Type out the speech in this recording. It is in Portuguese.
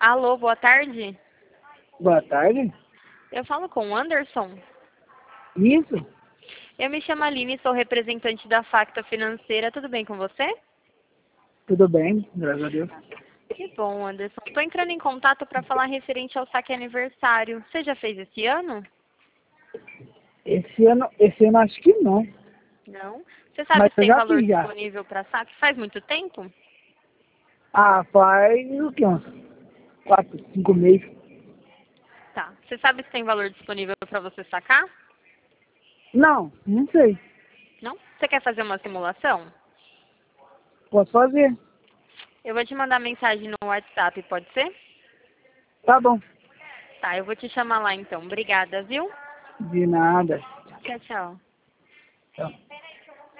Alô, boa tarde. Boa tarde. Eu falo com o Anderson. Isso? Eu me chamo Aline, sou representante da Facta Financeira. Tudo bem com você? Tudo bem, graças a Deus. Que bom, Anderson. Estou entrando em contato para falar referente ao saque aniversário. Você já fez esse ano? Esse ano acho que não. Não? Você sabe Mas se eu tem já valor fiz já. disponível para saque? Faz muito tempo? Ah, faz o quê? Uns 4, 5 meses. Tá. Você sabe se tem valor disponível para você sacar? Não sei. Não? Você quer fazer uma simulação? Posso fazer? Eu vou te mandar mensagem no WhatsApp, pode ser? Tá bom. Tá, eu vou te chamar lá então. Obrigada, viu? De nada. Tchau, tchau. Tchau.